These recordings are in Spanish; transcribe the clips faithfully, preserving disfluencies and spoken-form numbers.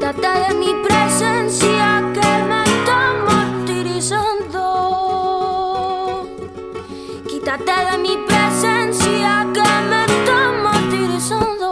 Quítate de mi presencia que me está martirizando. Quítate de mi presencia que me está martirizando.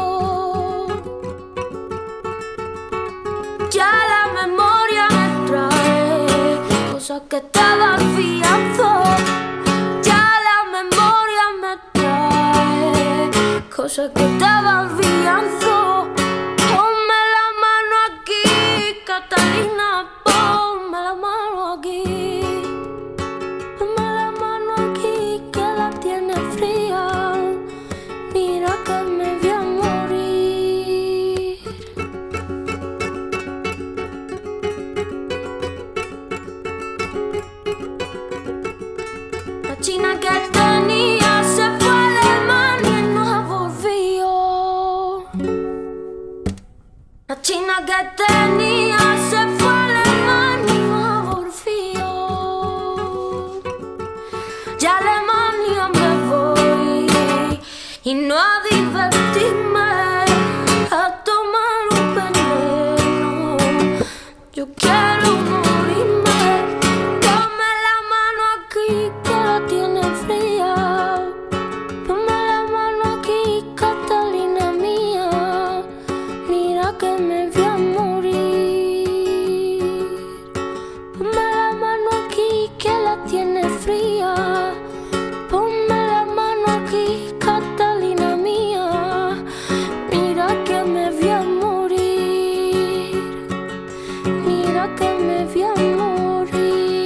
Ya la memoria me trae cosas que estaba fiando. Ya la memoria me trae cosas que estaba fiando. Ponme la mano aquí, Catalina, ponme la mano aquí. Ponme la mano aquí que la tiene fría. Mira que me voy a morir. La china que tenía se fue a Alemania y no ha volvido. La china que tenía se fue a Alemania y no ha volvido. Ya a Alemania me voy y no a divertirme, a tomar un veneno. Yo quiero morirme. Ponme la mano aquí que la tiene fría. Ponme la mano aquí, Catalina mía. Mira que me voy a morir. Ponme la mano aquí que la tiene fría. Ponme la mano aquí, Catalina mía. Mira que me voy a morir. Mira que me voy a morir.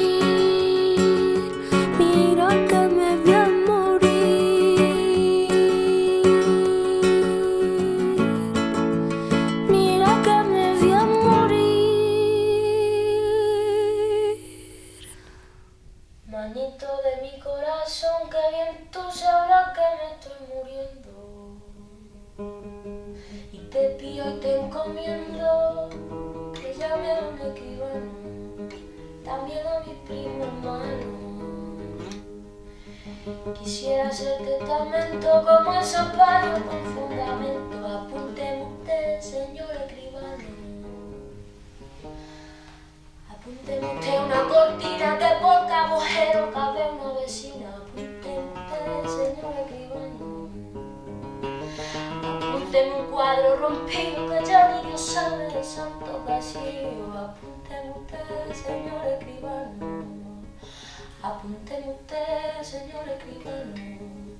Mira que me voy a morir. Mira que me voy a morir. Manito de mi corazón, que bien tú sabrás que me estoy muriendo. Y te pido y te encomiendo que llame a un escribano, también a mi primo hermano. Quisiera hacer testamento como esos payos con fundamento. Apúnteme usted, señor escribano. Apúnteme usted una cortina que por cada agujero cabe una vecina. Apúnteme usted, señor escribano. Apúnteme un cuadro rompido que ya ni Dios sabe del santo vacío. Apúnteme usted, señor escribano. Apúnteme usted, señor escribano.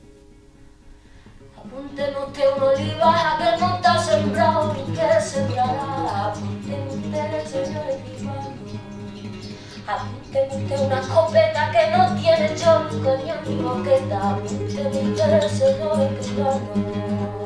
Apúnteme usted una oliva que no está sembrado ni que sembrará. Apúnteme usted, señor escribano. Apúnteme usted una escopeta que no tiene chorro ni boqueta. Apúnteme usted, señor escribano.